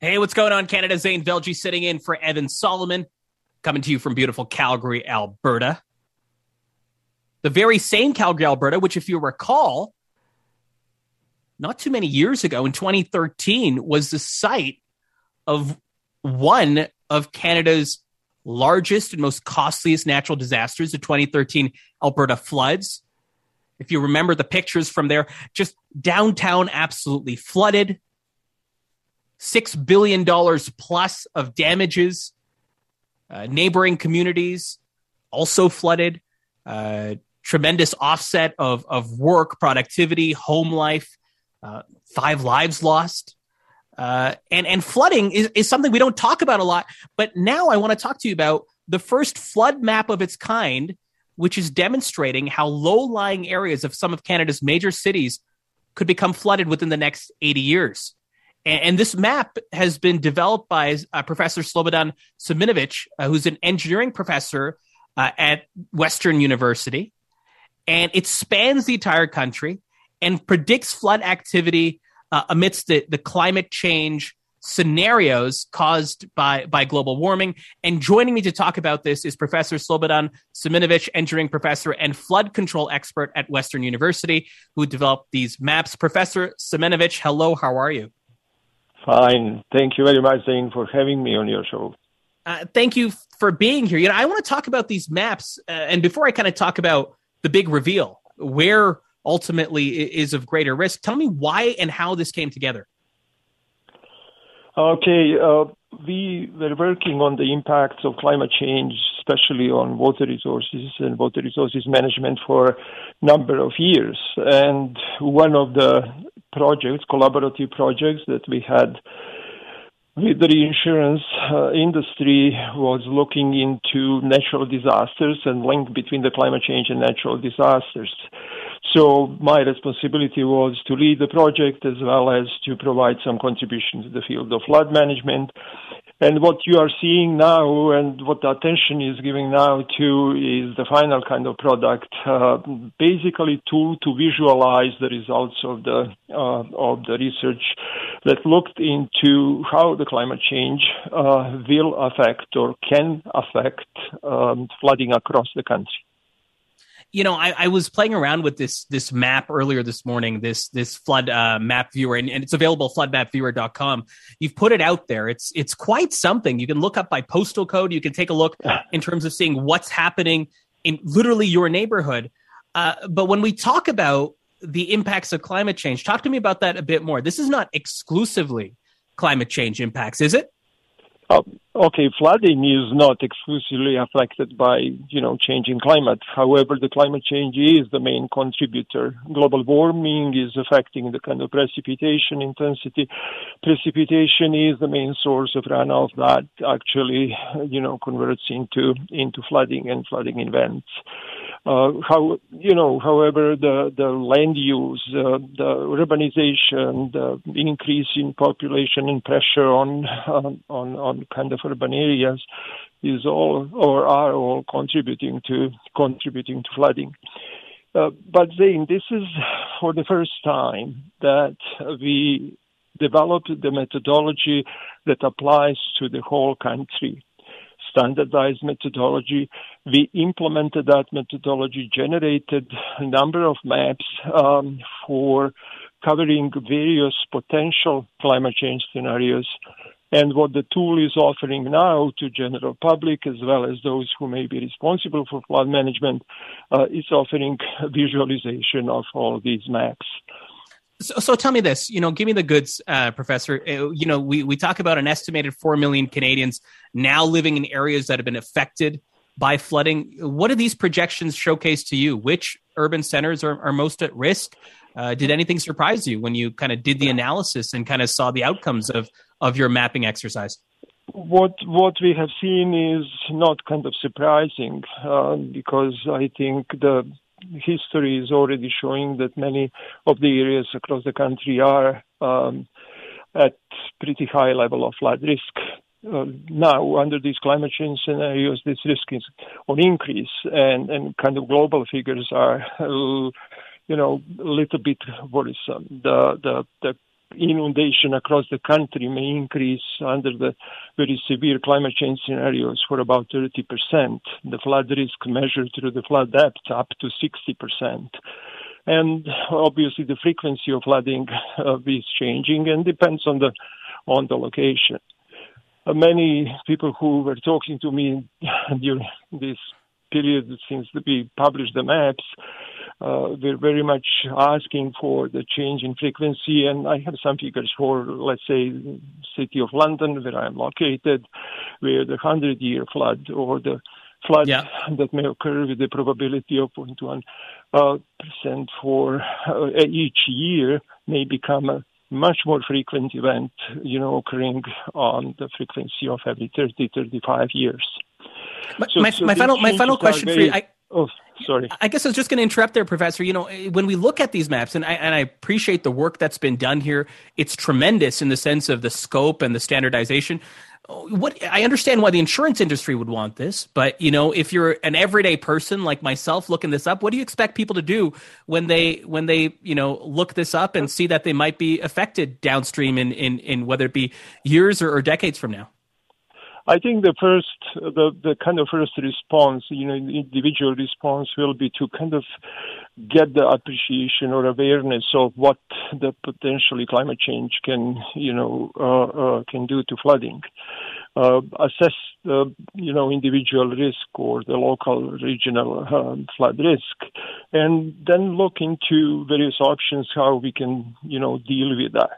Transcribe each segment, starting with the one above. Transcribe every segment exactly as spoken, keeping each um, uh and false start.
Hey, what's going on, Canada? Zane Velji sitting in for Evan Solomon, coming to you from beautiful Calgary, Alberta. The very same Calgary, Alberta, which, if you recall, not too many years ago, in twenty thirteen, was the site of one of Canada's largest and most costliest natural disasters, the twenty thirteen Alberta floods. If you remember the pictures from there, just downtown absolutely flooded. six billion dollars plus of damages. Uh, neighboring communities also flooded. Uh, tremendous offset of, of work, productivity, home life. Uh, five lives lost. Uh, and, and flooding is, is something we don't talk about a lot. But now I want to talk to you about the first flood map of its kind, which is demonstrating how low-lying areas of some of Canada's major cities could become flooded within the next eighty years. And this map has been developed by uh, Professor Slobodan Siminovic, uh, who's an engineering professor uh, at Western University. And it spans the entire country and predicts flood activity uh, amidst the, the climate change scenarios caused by, by global warming. And joining me to talk about this is Professor Slobodan Siminovic, engineering professor and flood control expert at Western University, who developed these maps. Professor Siminovic, hello, how are you? Fine. Thank you very much, Zane, for having me on your show. Uh, thank you for being here. You know, I want to talk about these maps. Uh, and before I kind of talk about the big reveal, where ultimately is of greater risk, tell me why and how this came together. Okay. Uh, we were working on the impacts of climate change, especially on water resources and water resources management for a number of years. And one of the projects, collaborative projects that we had with the reinsurance uh, industry was looking into natural disasters and link between the climate change and natural disasters. So my responsibility was to lead the project as well as to provide some contribution to the field of flood management. And what you are seeing now and what the attention is giving now to is the final kind of product, uh, basically tool to visualize the results of the uh, of the research that looked into how the climate change uh, will affect or can affect um, flooding across the country. You know, I, I was playing around with this this map earlier this morning, this this flood uh, map viewer, and, and it's available at flood map viewer dot com. You've put it out there. It's it's quite something. You can look up by postal code. You can take a look in terms of seeing what's happening in literally your neighborhood. Uh, but when we talk about the impacts of climate change, talk to me about that a bit more. This is not exclusively climate change impacts, is it? Uh, okay, flooding is not exclusively affected by, you know, changing climate. However, the climate change is the main contributor. Global warming is affecting the kind of precipitation intensity. Precipitation is the main source of runoff that actually, you know, converts into into flooding and flooding events. Uh, how you know, however, the the land use, uh, the urbanization, the increase in population and pressure on um, on on kind of urban areas is all or are all contributing to contributing to flooding. Uh, but Zane, this is for the first time that we developed the methodology that applies to the whole country. Standardized methodology. We implemented that methodology, generated a number of maps um, for covering various potential climate change scenarios. And what the tool is offering now to general public, as well as those who may be responsible for flood management, uh, is offering visualization of all these maps. So, so tell me this, you know, give me the goods, uh, Professor. Uh, you know, we, we talk about an estimated four million Canadians now living in areas that have been affected by flooding. What do these projections showcase to you? Which urban centers are, are most at risk? Uh, did anything surprise you when you kind of did the analysis and kind of saw the outcomes of, of your mapping exercise? What what we have seen is not kind of surprising uh, because I think the history is already showing that many of the areas across the country are um, at pretty high level of flood risk. Uh, now, under these climate change scenarios, this risk is on increase, and, and kind of global figures are, uh, you know, a little bit worrisome. The the the inundation across the country may increase under the very severe climate change scenarios for about thirty percent. The flood risk measured through the flood depth up to sixty percent. And obviously the frequency of flooding uh, is changing and depends on the on the location. Uh, many people who were talking to me during this period since we published the maps, uh, they're very much asking for the change in frequency, and I have some figures for, let's say, City of London, where I am located, where the hundred-year flood or the flood yeah. that may occur with the probability of zero point one uh, percent for uh, each year may become a much more frequent event, you know, occurring on the frequency of every thirty, thirty-five years. My, so, my, so my final my final question very, for you. I, oh, sorry. I guess I was just going to interrupt there, Professor. You know, when we look at these maps, and I, and I appreciate the work that's been done here, it's tremendous in the sense of the scope and the standardization. What I understand why the insurance industry would want this, but you know, if you're an everyday person like myself looking this up, what do you expect people to do when they when they you know look this up and see that they might be affected downstream in in, in whether it be years or, or decades from now? I think the first, the, the kind of first response, you know, individual response will be to kind of get the appreciation or awareness of what the potentially climate change can, you know, uh, uh, can do to flooding. Uh, assess the, you know, individual risk or the local regional um, flood risk, and then look into various options how we can, you know, deal with that.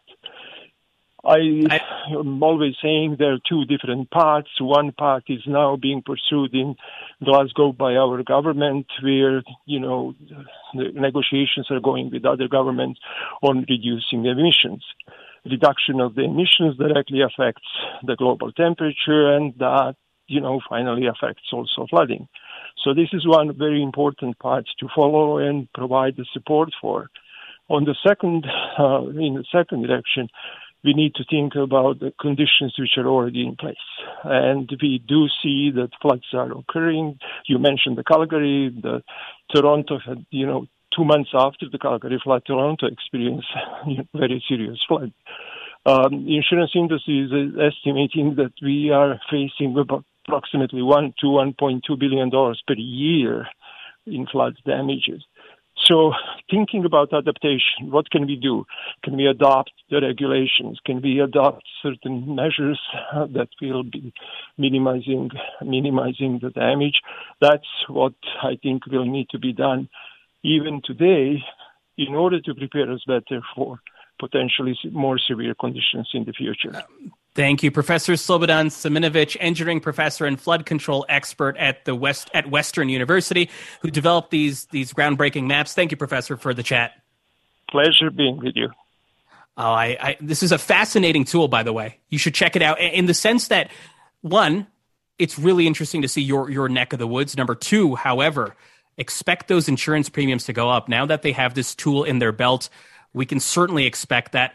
I am always saying there are two different paths. One path is now being pursued in Glasgow by our government, where, you know, the negotiations are going with other governments on reducing emissions. Reduction of the emissions directly affects the global temperature, and that, you know, finally affects also flooding. So this is one very important path to follow and provide the support for. On the second, uh, in the second direction, we need to think about the conditions which are already in place. And we do see that floods are occurring. You mentioned the Calgary, the Toronto had, you know, two months after the Calgary flood, Toronto experienced you know, very serious flood. Um, the insurance industry is estimating that we are facing about approximately one to one point two billion dollars per year in flood damages. So thinking about adaptation, what can we do? Can we adopt the regulations? Can we adopt certain measures that will be minimizing minimizing the damage? That's what I think will need to be done even today in order to prepare us better for potentially more severe conditions in the future. Um, Thank you, Professor Slobodan Siminovic, engineering professor and flood control expert at the West at Western University, who developed these these groundbreaking maps. Thank you, Professor, for the chat. Pleasure being with you. Oh, I, I this is a fascinating tool, by the way. You should check it out in the sense that, one, it's really interesting to see your your neck of the woods. Number two, however, expect those insurance premiums to go up now that they have this tool in their belt. We can certainly expect that